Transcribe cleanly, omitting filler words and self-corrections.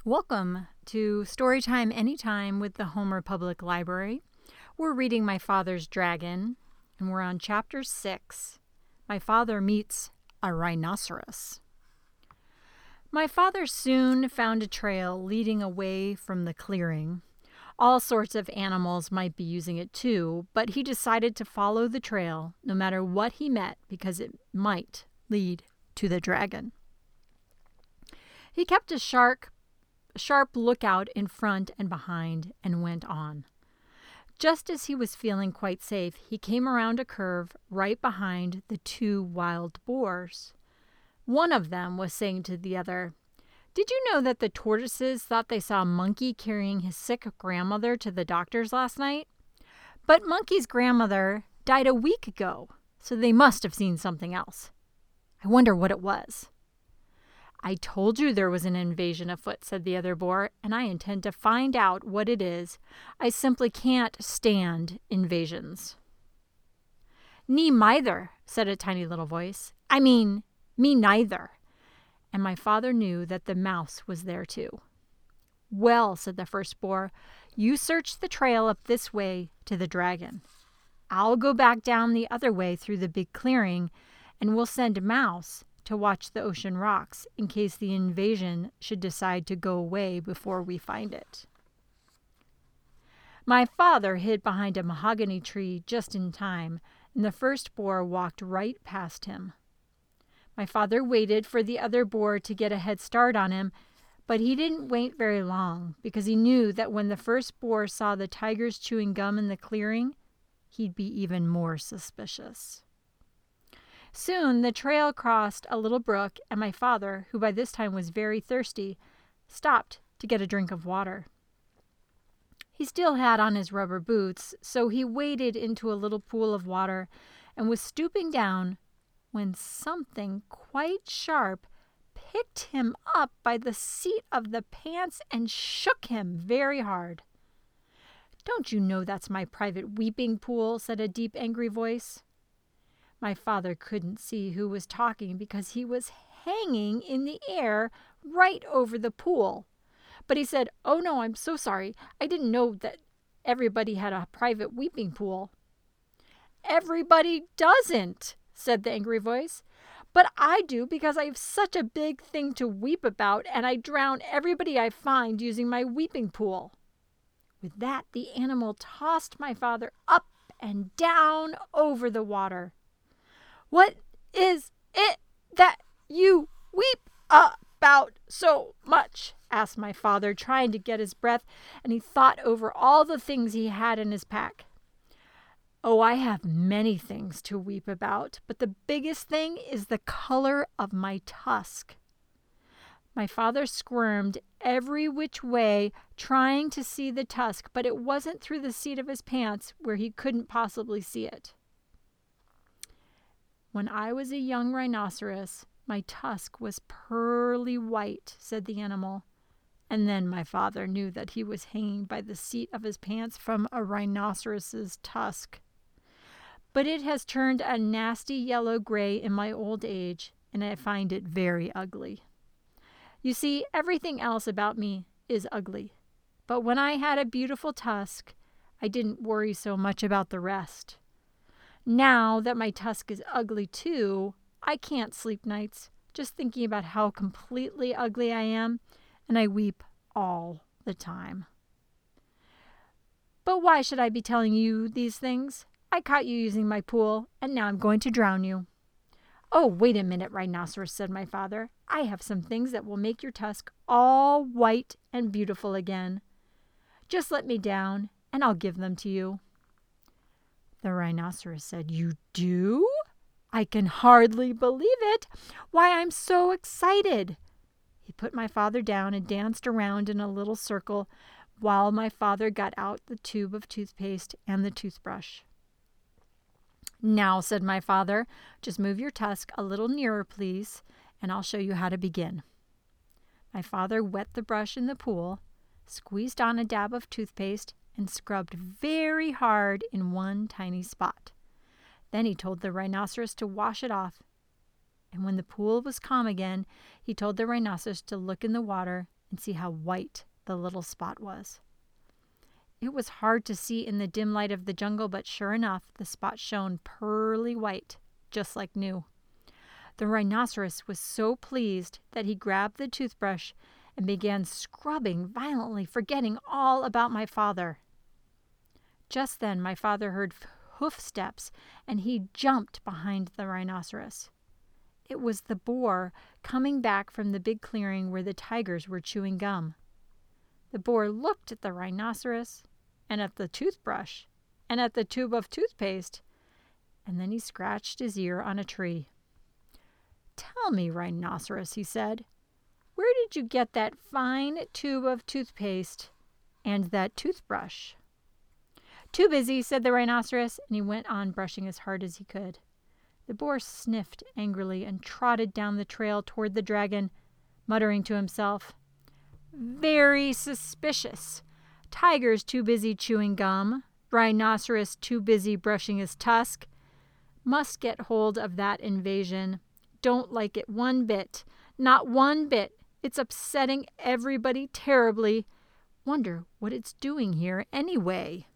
Welcome to Storytime Anytime with the Homer Public Library. We're reading My Father's Dragon, and we're on Chapter 6. My Father Meets a Rhinoceros. My father soon found a trail leading away from the clearing. All sorts of animals might be using it too, but he decided to follow the trail no matter what he met because it might lead to the dragon. He kept a sharp lookout in front and behind and went on. Just as he was feeling quite safe, he came around a curve right behind the two wild boars. One of them was saying to the other, "Did you know that the tortoises thought they saw a monkey carrying his sick grandmother to the doctor's last night? But Monkey's grandmother died a week ago, so they must have seen something else. I wonder what it was." "I told you there was an invasion afoot," said the other boar, "and I intend to find out what it is. I simply can't stand invasions." "Me neither," said a tiny little voice. Me neither." And my father knew that the mouse was there too. "Well," said the first boar, "you search the trail up this way to the dragon. I'll go back down the other way through the big clearing, and we'll send Mouse to watch the ocean rocks in case the invasion should decide to go away before we find it." My father hid behind a mahogany tree just in time, and the first boar walked right past him. My father waited for the other boar to get a head start on him, but he didn't wait very long because he knew that when the first boar saw the tigers chewing gum in the clearing, he'd be even more suspicious. Soon the trail crossed a little brook, and my father, who by this time was very thirsty, stopped to get a drink of water. He still had on his rubber boots, so he waded into a little pool of water and was stooping down when something quite sharp picked him up by the seat of the pants and shook him very hard. "Don't you know that's my private weeping pool?" said a deep, angry voice. My father couldn't see who was talking because he was hanging in the air right over the pool. But he said, "Oh no, I'm so sorry. I didn't know that everybody had a private weeping pool." "Everybody doesn't," said the angry voice. "But I do because I have such a big thing to weep about, and I drown everybody I find using my weeping pool." With that, the animal tossed my father up and down over the water. "What is it that you weep about so much?" asked my father, trying to get his breath, and he thought over all the things he had in his pack. "Oh, I have many things to weep about, but the biggest thing is the color of my tusk." My father squirmed every which way, trying to see the tusk, but it wasn't through the seat of his pants where he couldn't possibly see it. "When I was a young rhinoceros, my tusk was pearly white," said the animal. And then my father knew that he was hanging by the seat of his pants from a rhinoceros's tusk. "But it has turned a nasty yellow-gray in my old age, and I find it very ugly. You see, everything else about me is ugly. But when I had a beautiful tusk, I didn't worry so much about the rest. Now that my tusk is ugly too, I can't sleep nights just thinking about how completely ugly I am, and I weep all the time. But why should I be telling you these things? I caught you using my pool, and now I'm going to drown you." "Oh, wait a minute, Rhinoceros," said my father. "I have some things that will make your tusk all white and beautiful again. Just let me down, and I'll give them to you." The rhinoceros said, "You do? I can hardly believe it. Why, I'm so excited." He put my father down and danced around in a little circle while my father got out the tube of toothpaste and the toothbrush. "Now," said my father, "just move your tusk a little nearer, please, and I'll show you how to begin." My father wet the brush in the pool, squeezed on a dab of toothpaste, and scrubbed very hard in one tiny spot. Then he told the rhinoceros to wash it off. And when the pool was calm again, he told the rhinoceros to look in the water and see how white the little spot was. It was hard to see in the dim light of the jungle, but sure enough, the spot shone pearly white, just like new. The rhinoceros was so pleased that he grabbed the toothbrush and began scrubbing violently, forgetting all about my father. Just then, my father heard hoof steps, and he jumped behind the rhinoceros. It was the boar coming back from the big clearing where the tigers were chewing gum. The boar looked at the rhinoceros, and at the toothbrush, and at the tube of toothpaste, and then he scratched his ear on a tree. "Tell me, rhinoceros," he said, "where did you get that fine tube of toothpaste and that toothbrush?" "Too busy," said the rhinoceros, and he went on brushing as hard as he could. The boar sniffed angrily and trotted down the trail toward the dragon, muttering to himself, "Very suspicious. Tiger's too busy chewing gum. Rhinoceros too busy brushing his tusk. Must get hold of that invasion. Don't like it one bit. Not one bit. It's upsetting everybody terribly. Wonder what it's doing here anyway."